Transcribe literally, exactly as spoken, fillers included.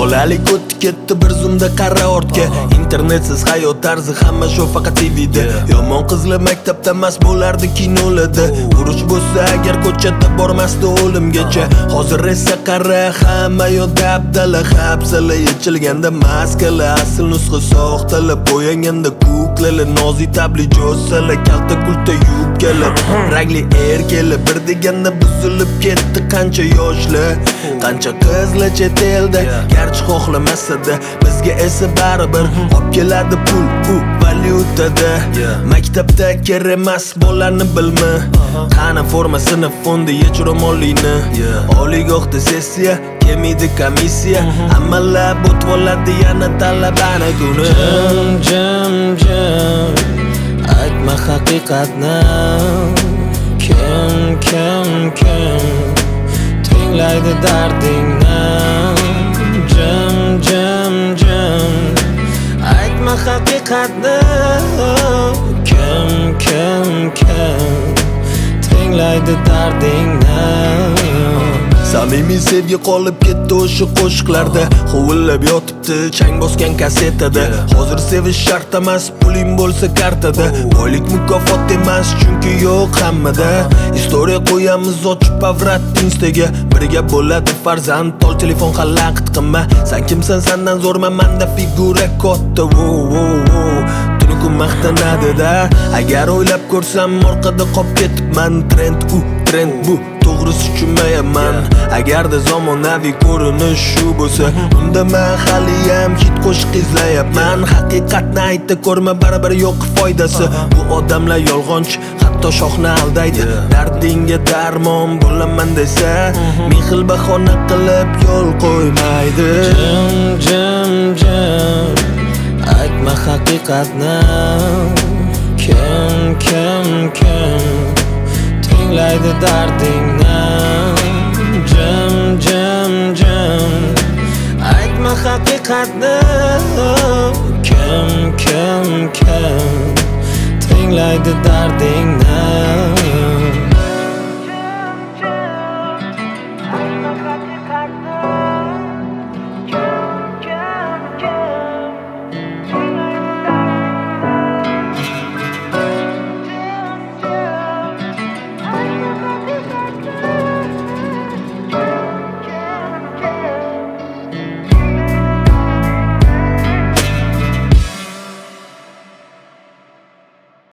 Bolalik o'tdi ketdi bir zumda qara ortga. Internetsiz hayot tarzi hamma shu faqat T V'da. Yomon qizlar maktabda emas bo'lardi kinolarda. Urush bo'lsa agar ko'chada bormasdi o'limgacha. Hozir esa qara hamma yo'lda abdala hapsala yechilganda maskalar asl nusxa soxtalar bo'yanganda kuklalar nozik tabli jo'salar kalta kulta yubkalar rangli erkalar bir deganda buzilib ketdi qancha yoshlar qancha qizlar chet elda garchi xohlamasada bizga esa baribir olib keladi pul u valyutada maktabda kerak emas bolani bilma qani forma sinf fondi yechromonlikni oliygohda sessiya kelmaydi komissiya amallab o'tvoladi yana talabani kuni jim jim jim aytma haqiqatni kim kim kim tinglaydi dardingni jim jim jim aytma haqiqatni kim kim kim tinglaydi dardingni Samimiy sevgi qolib ketdi o'sha qo'shiqlarda Hovillab yotibdi chang bosgan kasetada Hozir sevish shart emas puling bo'lsa kartada Boylik mukofot emas chunki yo'q hammada Istoriya qo'yamiz ochib avrat instaga Birga bo'ladi farzand tol telefon xalaqit qilma Sen kimsan sendan zo'rman manda figura katta wow wow wow Tuni kun maqtanadi-da Agar o'ylab ko'rsam orqada qolib ketibman Trend u trend bu to'g'risi tushunmayapman agarda zamonaviy ko'rinish shu bo'lsa unda men haliyam hit qo'shiq izlayapman haqiqatni aytdi ko'rma baribir yo'q foydasi bu odamlar yolg'onchi hatto shohni aldaydi dardingga darmon bo'laman desa ming xil bahona qilib yo'l qo'ymaydi jim jim jim aytma haqiqatni kim kim kim tinglaydi dardingni jim jim jim aytma haqiqatni kim kim kim tinglaydi dardingni